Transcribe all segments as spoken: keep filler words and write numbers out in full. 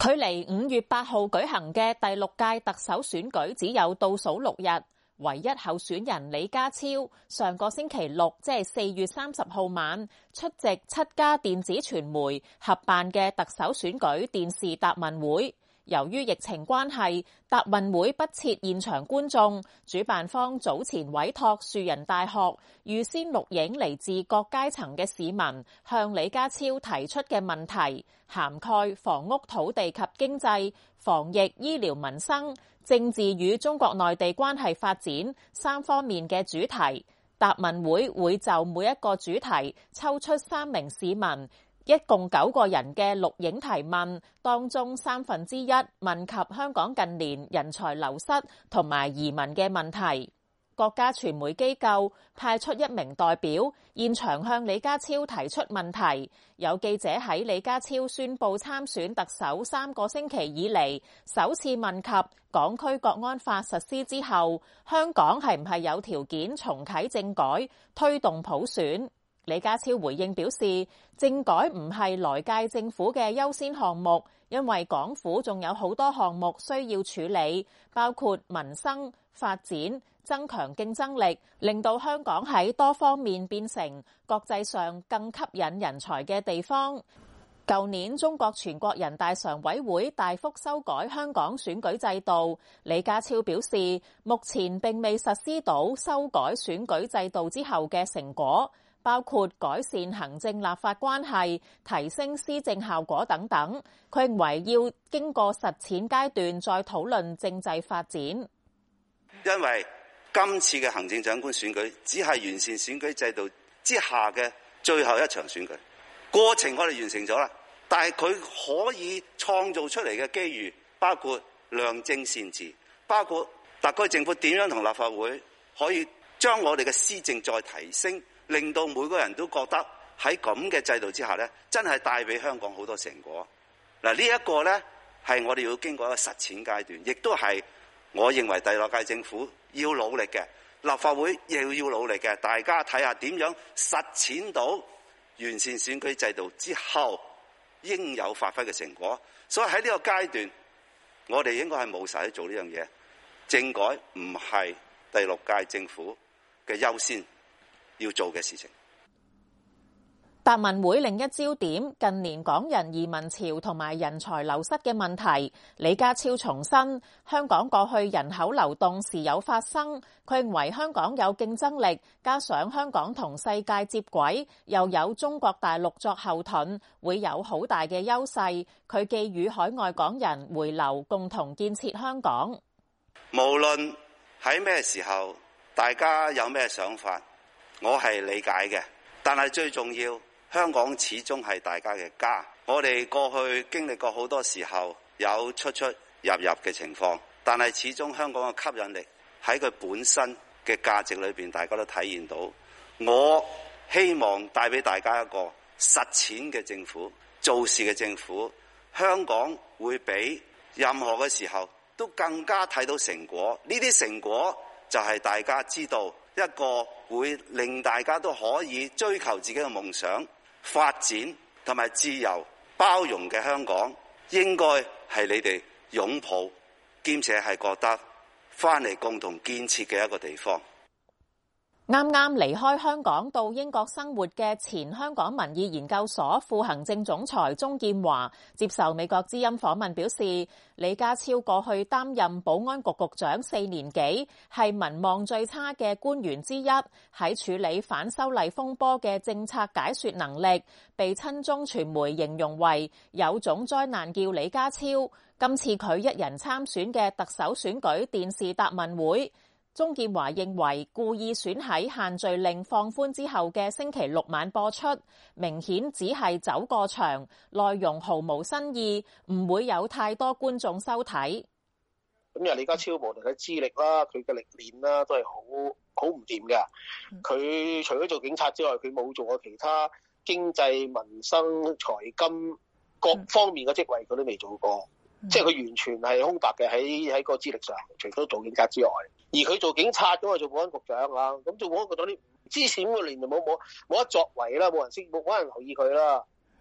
距離五月八號舉行嘅第六屆特首選舉只有倒數六日，唯一候選人李家超上個星期六，即係四月三十號晚，出席七家電子傳媒合辦嘅特首選舉電視答問會。由於疫情關係，答問會不設現場觀眾，主辦方早前委託樹仁大學預先錄影嚟自各階層嘅市民向李家超提出嘅問題，涵蓋房屋、土地及經濟、防疫、醫療、民生、政治與中國內地關係發展三方面嘅主題。答問會會就每一個主題抽出三名市民，一共九個人嘅錄影提問，當中三分之一問及香港近年人才流失同埋移民嘅問題。各家傳媒機構派出一名代表，現場向李家超提出問題。有記者喺李家超宣布參選特首三個星期以嚟，首次問及港區國安法實施之後，香港係唔係有條件重啟政改，推動普選？李家超回應表示，政改唔係來屆政府嘅優先項目，因為港府仲有好多項目需要處理，包括民生、發展、增強競爭力，令到香港喺多方面變成國際上更吸引人才嘅地方。舊年中國全國人大常委會大幅修改香港選舉制度，李家超表示，目前並未實施到修改選舉制度之後嘅成果，包括改善行政立法關係、提升施政效果等等。佢認為要經過實踐階段再討論政制發展。 因為今次嘅行政長官選舉只係完善選舉制度之下嘅最後一場選舉，過程我哋完成咗啦，但係佢可以創造出嚟嘅機遇，包括良政善治，包括特區政府點樣同立法會可以將我哋嘅施政再提升，令到每個人都覺得喺咁嘅制度之下咧，真係帶俾香港好多成果。嗱，呢一個咧係我哋要經過一個實踐階段，亦都係我認為第六屆政府要努力嘅，立法會亦要努力嘅，大家睇下點樣實踐到完善選舉制度之後應有發揮嘅成果。所以喺呢個階段，我哋應該係務實去做呢樣嘢。政改唔係第六屆政府嘅優先要做嘅事情。 答問會另一焦點，近年港人移民潮同埋人才流失嘅問題。李家超重申，香港過去人口流動時有發生，佢認為香港有競爭力，加上香港同世界接軌，又有中國大陸作後盾，會有好大嘅優勢。佢寄予海外港人回流，共同建設香港。 無論喺咩時候，大家有咩想法，我係理解嘅，但係最重要，香港始終係大家嘅家。我哋過去經歷過好多時候有出出入入嘅情況，但係始終香港嘅吸引力喺佢本身嘅價值裏邊，大家都體現到。我希望帶俾大家一個實踐嘅政府，做事嘅政府。香港會比任何嘅時候都更加睇到成果。呢啲成果就係大家知道一個會令大家都可以追求自己嘅夢想、發展同埋自由包容嘅香港，應該係你哋擁抱兼且係覺得翻嚟共同建設嘅一個地方。 啱啱離開香港到英國生活嘅前香港民意研究所副行政總裁鍾劍華接受美國之音訪問表示，李家超過去擔任保安局局長四年幾，係民望最差嘅官員之一，喺處理反修例風波嘅政策解說能力，被親中傳媒形容為有種災難叫李家超。今次佢一人參選嘅特首選舉電視答問會，鍾劍華認為故意選喺限聚令放寬之後嘅星期六晚播出，明顯只係走過場，內容毫無新意，唔會有太多觀眾收睇。 咁又李家超無論佢資歷啦，佢嘅歷練啦，都係好好唔掂嘅。佢除咗做警察之外，佢冇做過其他經濟、民生、財金各方面嘅職位，佢都未做過。嗯、即係佢完全係空白嘅，喺喺個資歷上，除咗做警察之外，而佢做警察咁啊，做保安局長啊，咁做保安局長啲之前嗰年就冇冇冇得作為啦，冇人識，冇冇人留意佢啦。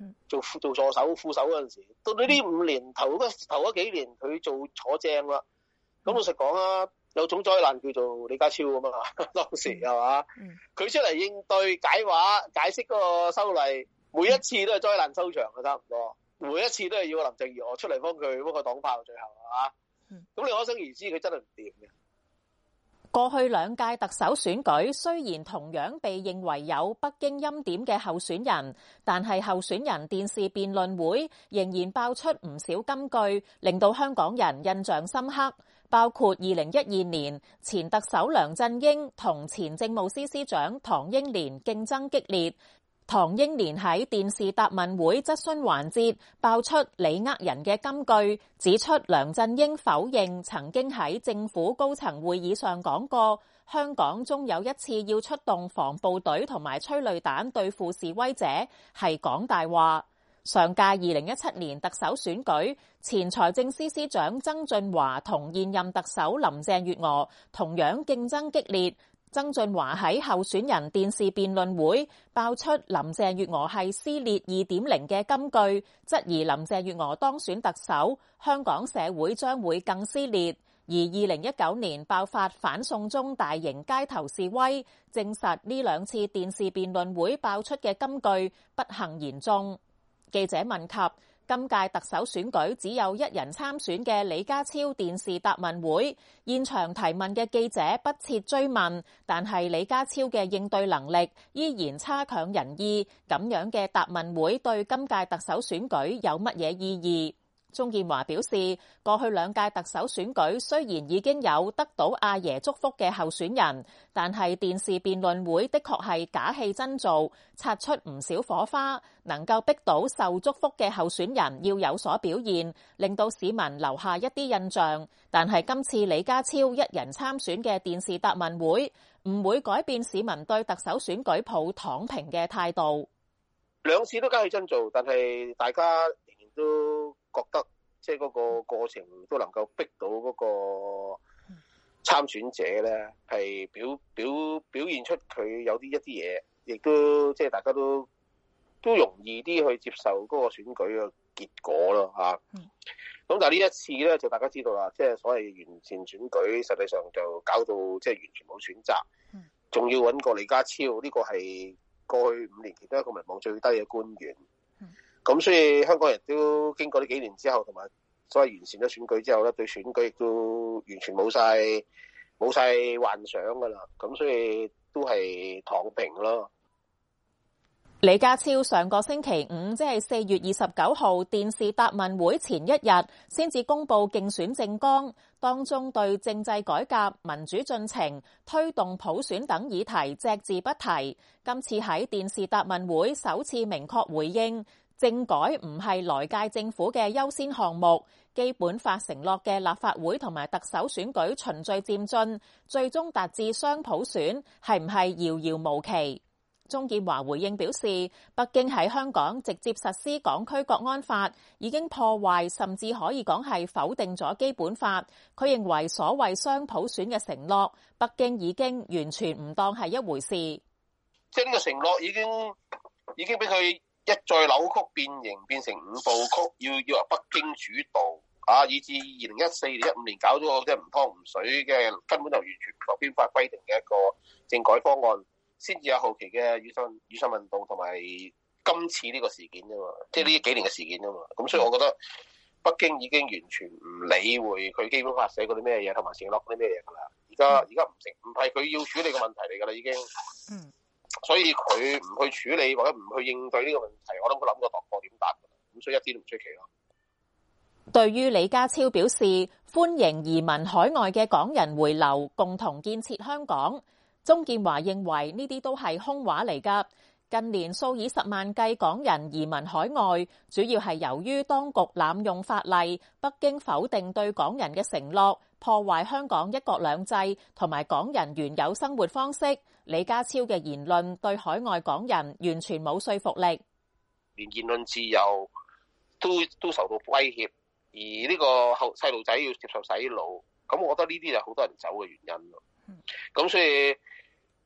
做做助手、副手嗰陣時，到到呢五年頭嗰頭嗰幾年，佢做坐正啦。咁老實講啊，有種災難叫做李家超啊嘛，當時係嘛？佢出嚟應對解話、解釋嗰個修例，每一次都係災難收場嘅，差唔多。每一次都係要林鄭月娥出嚟幫佢幫個黨炮，最後係嘛？咁你可想而知，佢真係唔掂嘅。 過去兩屆特首選舉雖然同樣被認為有北京欽點嘅候選人，但係候選人電視辯論會仍然爆出唔少金句，令到香港人印象深刻。包括二零一二年前特首梁振英同前政務司司長唐英年競爭激烈，唐英年喺電視答問會質詢環節爆出你呃人嘅金句，指出梁振英否認曾經喺政府高層會議上講過香港終有一次要出動防暴隊同埋催淚彈對付示威者，係講大話。上屆二零一七年特首選舉，前財政司司長曾俊華同現任特首林鄭月娥同樣競爭激烈。曾俊華喺候選人電視辯論會爆出林鄭月娥係撕裂二點零嘅金句，質疑林鄭月娥當選特首，香港社會將會更撕裂。而二零一九年爆發反送中大型街頭示威，證實呢兩次電視辯論會爆出嘅金句不幸言中。記者問及今屆特首選舉只有一人參選嘅李家超電視答問會，現場提問嘅記者不切追問，但係李家超嘅應對能力依然差強人意，咁樣嘅答問會對今屆特首選舉有乜嘢意義？鍾建華表示，過去兩屆特首選舉雖然已經有得到阿爺祝福嘅候選人，但係電視辯論會的確係假戲真做，擦出唔少火花，能夠逼到受祝福嘅候選人要有所表現，令到市民留下一啲印象。但係今次李家超一人參選嘅電視答問會，唔會改變市民對特首選舉抱躺平嘅態度。 兩次都假戲真做，但係大家仍然都覺得即係嗰個過程都能夠逼到嗰個參選者咧，係表表表現出佢有啲一啲嘢，亦都即係大家都都容易啲去接受嗰個選舉嘅結果咯嚇。咁、嗯、但係呢一次咧，就大家知道啦，即係所謂完善選舉，實際上就搞到即係完全冇選擇，仲要揾個李家超，呢、呢個係過去五年其中一個民望最低嘅官員。咁所以香港人都經過呢幾年之後，同埋所謂完善咗選舉之後咧，對選舉亦都完全冇晒冇晒幻想噶啦。咁所以都係躺平咯。 李家超上個星期五，即係四月二十九號電視答問會前一日，先至公布競選政綱，當中對政制改革、民主進程、推動普選等議題隻字不提。今次喺電視答問會首次明確回應，政改唔係來屆政府嘅優先項目，基本法承諾嘅立法會同埋特首選舉循序漸進，最終達至雙普選，係唔係遙遙無期？鍾建華回應表示，北京喺香港直接實施港區國安法，已經破壞甚至可以講係否定咗基本法。佢認為所謂雙普選嘅承諾，北京已經完全唔當係一回事。 即係呢個承諾已經已經俾佢一再扭曲變形，變成五部曲，要要由北京主導啊，以至二零一四年、一五年搞咗個即係唔湯唔水嘅，根本就完全唔合憲法規定嘅一個政改方案。先至有後期嘅雨傘雨傘運動同埋今次呢個事件啫嘛，即係呢幾年嘅事件啫嘛。咁所以我覺得北京已經完全唔理會佢基本法寫嗰啲咩嘢，同埋承諾嗰啲咩嘢㗎啦。而家而家唔成唔係佢要處理嘅問題嚟㗎啦，已經。嗯。所以佢唔去處理或者唔去應對呢個問題，我諗佢諗過度過點答㗎啦。咁所以一啲都唔出奇咯。 對於李家超表示歡迎移民海外嘅港人回流，共同建設香港。鍾建華認為呢啲都係空話嚟㗎。近年數以十萬計港人移民海外，主要係由於當局濫用法例，北京否定對港人嘅承諾，破壞香港一國兩制同埋港人原有生活方式。李家超嘅言論對海外港人完全冇說服力， 連言論自由都都受到威脅，而呢個後細路仔要接受洗腦，咁我覺得呢啲就好多人走嘅原因咯。咁所以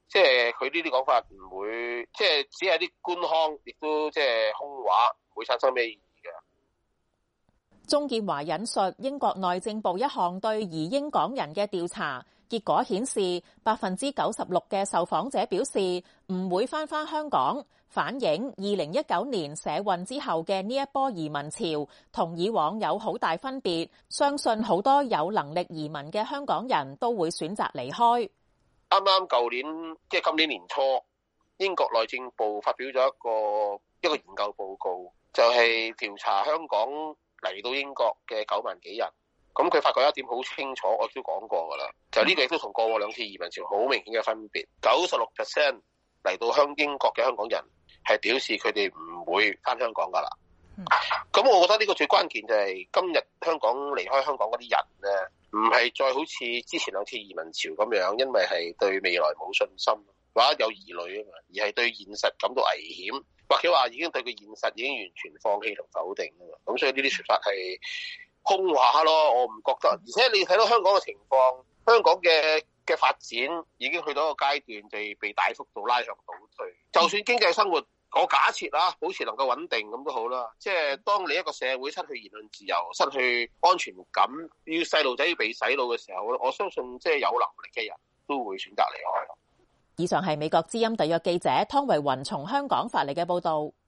即係佢呢啲講法唔會，即係只係啲官腔，亦都即係空話，唔會產生咩意義嘅。 鍾建華引述英國內政部一項對移英港人嘅調查結果顯示，百分之九十六嘅受訪者表示唔會返返香港，反映二零一九年社運之後嘅呢一波移民潮同以往有好大分別，相信好多有能力移民嘅香港人都會選擇離開。 啱啱舊年即係今年年初，英國內政部發表咗一個一個研究報告，就係調查香港嚟到英國嘅九萬幾人。咁佢發覺一點好清楚，我都講過噶啦，就呢個亦都同過往兩次移民潮好明顯嘅分別。九十六 percent 嚟到香英國嘅香港人係表示佢哋唔會返香港噶啦。咁、嗯、我覺得呢個最關鍵就係今日香港離開香港嗰啲人咧，唔係再好似之前兩次移民潮咁樣，因為係對未來冇信心或者有疑慮啊嘛，而係對現實感到危險，或者話已經對佢現實已經完全放棄同否定啊嘛。咁所以呢啲說法係空話咯，我唔覺得。而且你睇到香港嘅情況，香港嘅嘅發展已經去到一個階段，就被大幅度拉向倒退。就算經濟生活，我假設啦，保持能夠穩定咁都好啦。即係當你一個社會失去言論自由、失去安全感，要細路仔要被洗腦嘅時候，我相信即係有能力嘅人都會選擇離開。 以上係美國之音特約記者湯維雲從香港發嚟嘅報導。